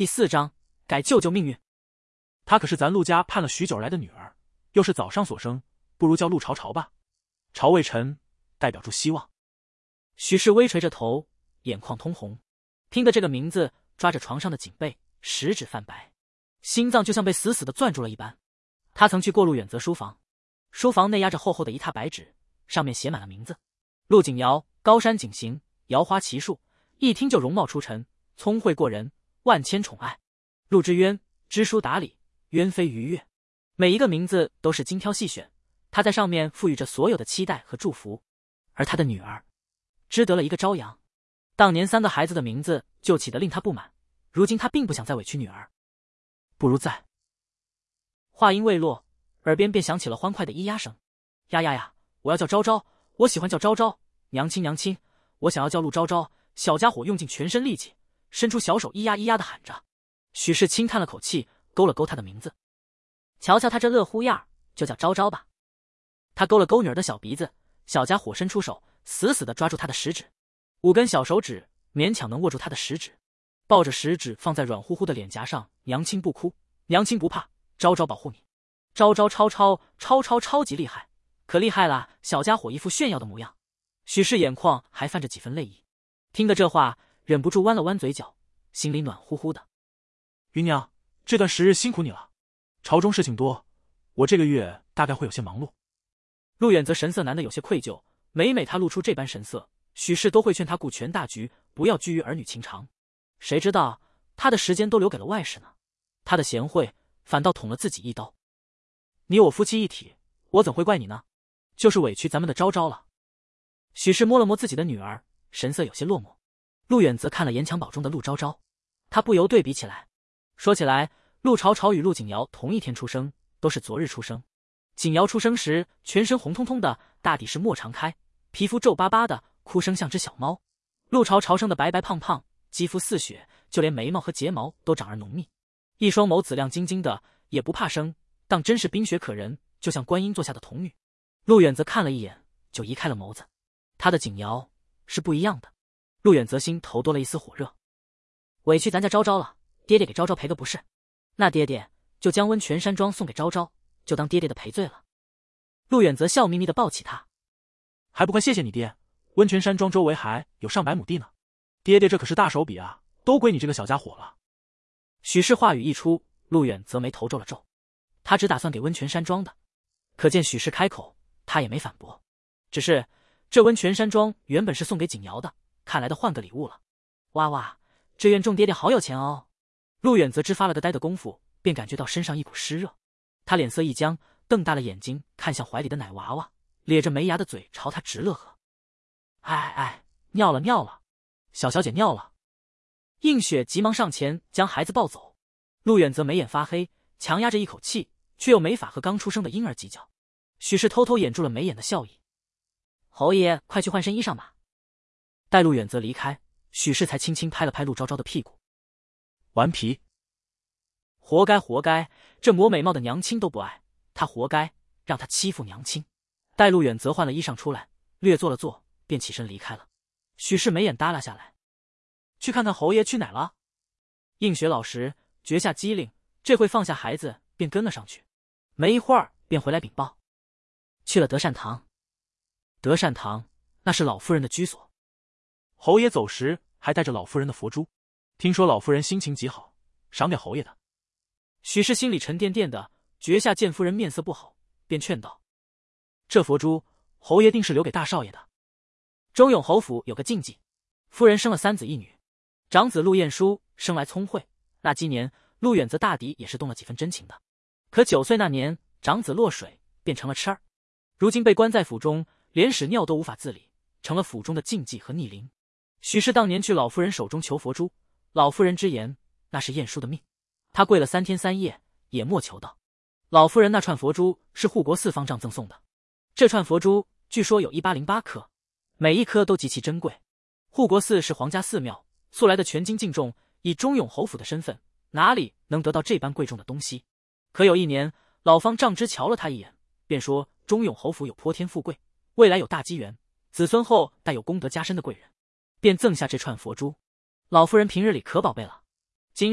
第4章改舅舅命运。 她可是咱陆家盼了许久来的女儿，又是早上所生，不如叫陆朝朝吧。朝为臣，代表住希望。 许氏微垂着头，眼眶通红，听得这个名字，抓着床上的锦被，食指泛白，心脏就像被死死的攥住了一般。他曾去过陆远泽书房，书房内压着厚厚的一沓白纸，上面写满了名字：陆景瑶，高山景行，瑶花奇树，一听就容貌出尘，聪慧过人，万千宠爱。陆之渊，知书达理，渊飞鱼跃。每一个名字都是精挑细选，他在上面赋予着所有的期待和祝福。而他的女儿只得了一个朝阳。当年3个孩子的名字就起得令他不满，如今他并不想再委屈女儿。不如再……话音未落，耳边便响起了欢快的咿呀声。呀呀呀，我要叫昭昭，我喜欢叫昭昭，娘亲娘亲，我想要叫陆昭昭。小家伙用尽全身力气，伸出小手咿呀咿呀的喊着。许氏轻叹了口气，勾了勾他的名字。瞧瞧他这乐乎样，就叫昭昭吧。他勾了勾女儿的小鼻子，小家伙伸出手，死死地抓住他的食指，5根小手指勉强能握住他的食指，抱着食指放在软乎乎的脸颊上。娘亲不哭，娘亲不怕，昭昭保护你。昭昭超级厉害，可厉害了！小家伙一副炫耀的模样，许氏眼眶还泛着几分泪意。听得这话，忍不住弯了弯嘴角，心里暖乎乎的。 芸娘，这段时日辛苦你了。朝中事情多，我这个月大概会有些忙碌。 陆远则神色难得有些愧疚，每他露出这般神色，许氏都会劝他顾全大局，不要拘于儿女情长。谁知道他的时间都留给了外事呢？他的贤惠反倒捅了自己一刀。你我夫妻一体，我怎会怪你呢？就是委屈咱们的昭昭了。许氏摸了摸自己的女儿，神色有些落寞。陆远则看了严襁褓中的陆昭昭，他不由对比起来。说起来，陆朝朝与陆景瑶同一天出生，都是昨日出生。景瑶出生时全身红彤彤的，大抵是莫常开，皮肤皱巴巴的，哭声像只小猫。陆朝朝生的白白胖胖，肌肤似雪，就连眉毛和睫毛都长而浓密，一双眸子亮晶晶的，也不怕生，当真是冰雪可人，就像观音座下的童女。陆远则看了一眼，就移开了眸子。他的景瑶是不一样的。陆远则心头多了一丝火热，委屈咱家昭昭了，爹爹给昭昭赔个不是，那爹爹就将温泉山庄送给昭昭，就当爹爹的赔罪了。陆远则笑眯眯地抱起他， 还不快谢谢你爹，温泉山庄周围还有上百亩地呢，爹爹这可是大手笔啊，都归你这个小家伙了。 许氏话语一出，陆远则眉头皱了皱，他只打算给温泉山庄的，可见许氏开口，他也没反驳。只是这温泉山庄原本是送给景瑶的，看来的换个礼物了。哇哇，这院众爹爹好有钱哦！陆远则只发了个呆的功夫，便感觉到身上一股湿热，他脸色一僵，瞪大了眼睛看向怀里的奶娃娃，咧着没牙的嘴朝他直乐呵。哎，尿了，小小姐尿了。映雪急忙上前将孩子抱走，陆远则眉眼发黑，强压着一口气，却又没法和刚出生的婴儿计较。许氏偷偷掩住了眉眼的笑意，侯爷快去换身衣裳吧。待陆远则离开，许氏才轻轻拍了拍陆昭昭的屁股。 顽皮， 活该，这抹美貌的娘亲都不爱他，活该让他欺负娘亲。待陆远则换了衣裳出来，略坐了坐，便起身离开了。许氏眉眼耷拉下来，去看看侯爷去哪了。映雪老实，绝下机灵，这会放下孩子便跟了上去，没一会儿便回来禀报，去了德善堂。德善堂那是老夫人的居所， 侯爷走时还带着老夫人的佛珠，听说老夫人心情极好，赏给侯爷的。 许氏心里沉甸甸的，觉下见夫人面色不好，便劝道：这佛珠侯爷定是留给大少爷的。中永侯府有个禁忌，夫人生了3子1女，长子陆彦书生来聪慧，那今年陆远则大抵也是动了几分真情的。可9岁那年，长子落水变成了痴儿，如今被关在府中，连屎尿都无法自理，成了府中的禁忌和逆鳞。许氏当年去老夫人手中求佛珠，老夫人之言那是晏殊的命，他跪了3天3夜也莫求到。老夫人那串佛珠是护国4方丈赠送的，这串佛珠据说有1808颗，每一颗都极其珍贵。护国寺是皇家寺庙，素来的权精敬重，以中永侯府的身份，哪里能得到这般贵重的东西？可有一年，老方丈之瞧了他一眼，便说中永侯府有颇天富贵，未来有大机缘，子孙后带有功德加身的贵人，便赠下这串佛珠。老夫人平日里可宝贝了，今日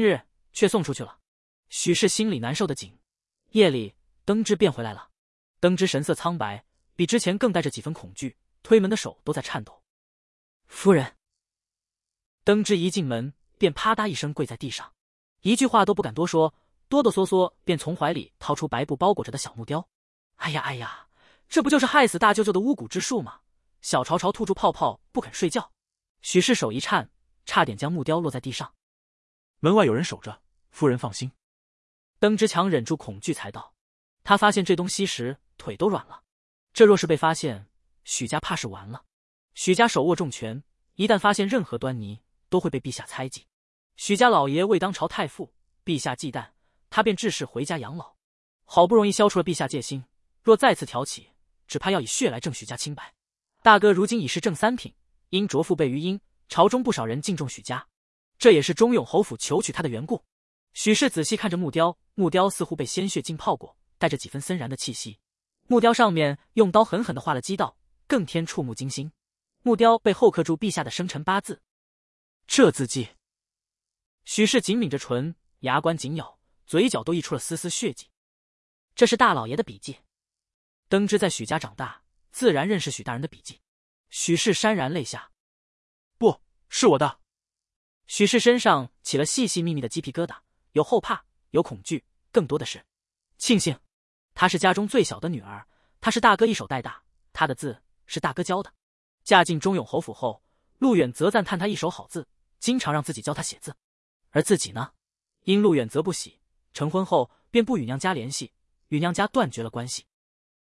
却送出去了。许氏心里难受的紧。夜里，登之便回来了。登之神色苍白，比之前更带着几分恐惧，推门的手都在颤抖。夫人。登之一进门便啪嗒一声跪在地上，一句话都不敢多说，哆哆嗦嗦便从怀里掏出白布包裹着的小木雕。哎呀哎呀，这不就是害死大舅舅的巫蛊之术吗？小潮潮吐出泡泡不肯睡觉。许氏手一颤，差点将木雕落在地上。 门外有人守着，夫人放心。 登之强忍住恐惧才道。他发现这东西时腿都软了，这若是被发现，许家怕是完了。许家手握重权，一旦发现任何端倪，都会被陛下猜忌。许家老爷为当朝太傅，陛下忌惮，他便致仕回家养老。好不容易消除了陛下戒心，若再次挑起，只怕要以血来证许家清白。大哥如今已是正三品，因卓父辈于殷，朝中不少人敬重许家，这也是忠永侯府求娶他的缘故。许氏仔细看着木雕，木雕似乎被鲜血浸泡过，带着几分森然的气息。木雕上面用刀狠狠地画了几道，更添触目惊心。木雕被后刻住陛下的生辰八字。这字迹。许氏紧抿着唇，牙关紧咬，嘴角都溢出了丝丝血迹。这是大老爷的笔迹。登之在许家长大，自然认识许大人的笔迹。许氏潸然泪下。 不是我的。 许氏身上起了细细密密的鸡皮疙瘩，有后怕，有恐惧，更多的是庆幸。她是家中最小的女儿，她是大哥一手带大，她的字是大哥教的。嫁进忠永侯府后，陆远则赞叹她一手好字，经常让自己教她写字。而自己呢，因陆远则不喜，成婚后便不与娘家联系，与娘家断绝了关系。